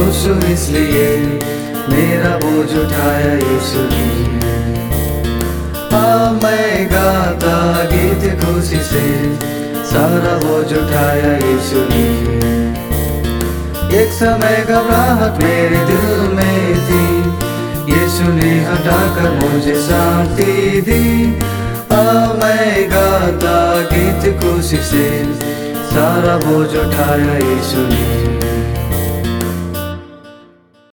खुश हूँ इसलिए मेरा बोझ उठाया यीशु ने। मैं गाता गीत खुशी से, सारा बोझ उठाया यीशु ने। एक समय घबराहट मेरे दिल में थी, यीशु ने हटाकर मुझे शांति दी। मैं गाता गीत खुशी से, सारा बोझ उठाया यीशु ने।